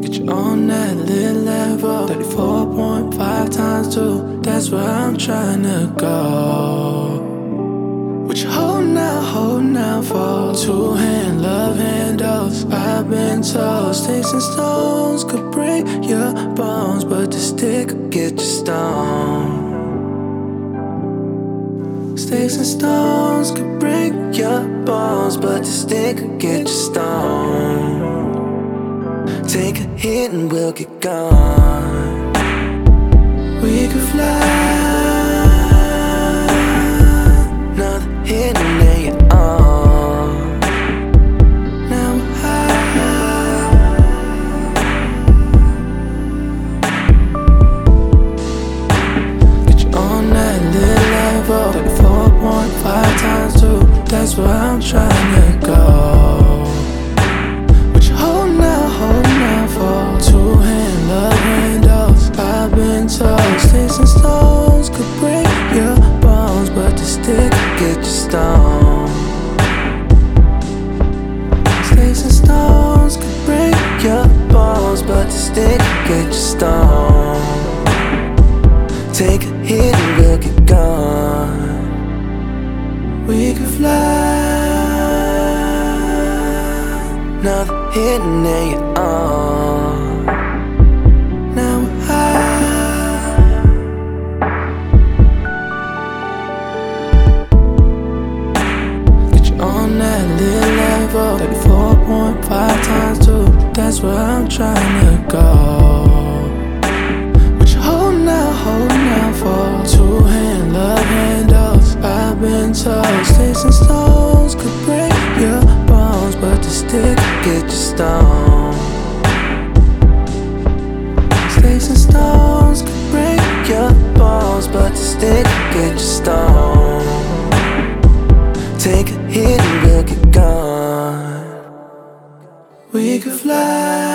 Get you on that little level. 34.5 times 2, that's where I'm trying to go. What you holding out for? Two-hand love handles. I've been told sticks and stones could break your bones, but the stick will get you stoned. Sticks and stones could break your bones, but the stick will get you stoned. Take a hit and we'll get gone. We could fly. Another hit and then you're on. Now we're high. Get you on that little level. 34.5 times 2, that's where I'm trying to go. What you holding out for? Two-hand love handles. I've been told sticks and stones could break your bones, but the stick will get you stoned. Sticks and stones could break your bones, but the stick will get you stoned. Take a hit and we'll get gone. We could fly. Another hit and then you're on. Now we're high. Get you on that little level. 34.5 times 2, that's where I'm trying to go. What you holding out for? Two-hand love handles. I've been told sticks and stones could break your bones, but the stick will get you stoned. Sticks and stones could break your bones, but the stick will get you stoned. Take a hit and we'll get gone. We could fly.